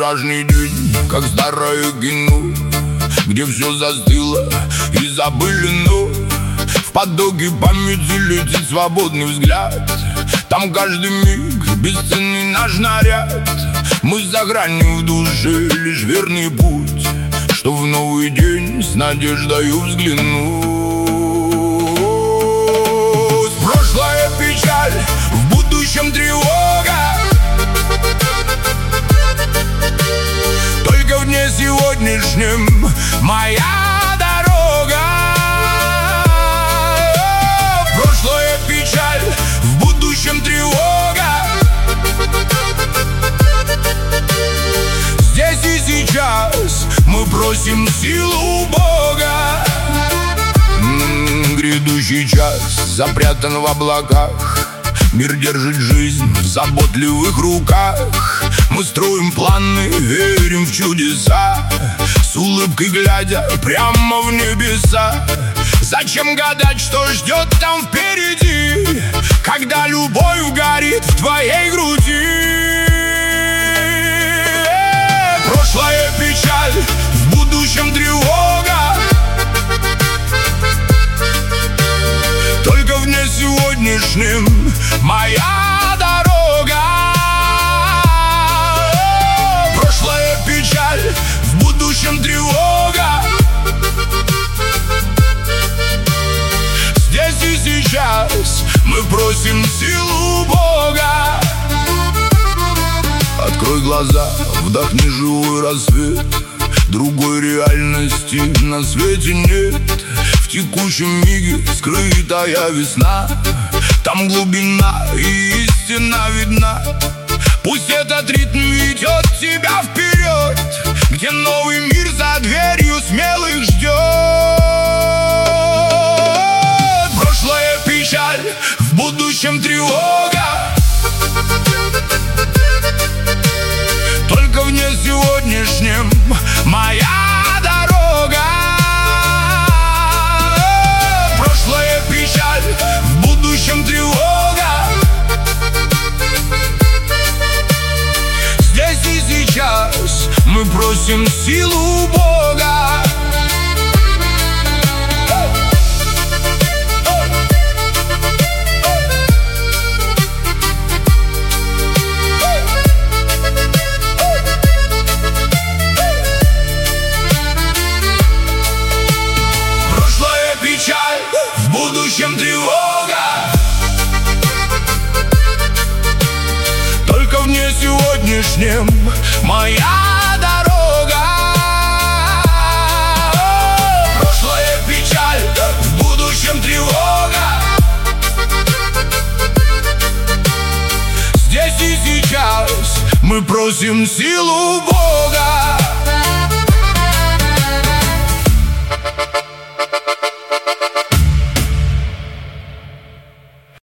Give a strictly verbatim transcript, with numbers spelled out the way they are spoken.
вчерашний день, как старое кино, где все застыло и забылено. В потоке памяти летит свободный взгляд. Там каждый миг бесценный наш наряд. Мы за гранью в душе, лишь верный путь, что в новый день с надеждою взглянуть. Прошлое печаль, в будущем тревога. Только в дне сегодняшнем моя дорога. Прошлое печаль, в будущем тревога. Здесь и сейчас мы просим силу Бога. М-м, грядущий час запрятан в облаках. Мир держит жизнь в заботливых руках. Мы строим планы, верим в чудеса, с улыбкой глядя прямо в небеса. Зачем гадать, что ждет там впереди, когда любовь горит в твоей груди? Прошлое печаль, в будущем тревога. Только в дне сегодняшнем моя дорога. Прошлое печаль, в будущем тревога. Здесь и сейчас мы просим силу Бога. Открой глаза, вдохни живой рассвет. Другой реальности на свете нет. В текущем миге скрытая весна. Там глубина и истина видна. Пусть этот ритм ведет тебя вперед, где новый мир за дверью смелых ждет. Прошлое печаль, в будущем тревога. Только в дне сегодняшнем моя дорога. Прошлое печаль, в будущем тревога. Здесь и сейчас мы просим силу Бога. В будущем тревога. Только в дне сегодняшнем моя дорога. Прошлое печаль, в будущем тревога. Здесь и сейчас мы просим силу Бога.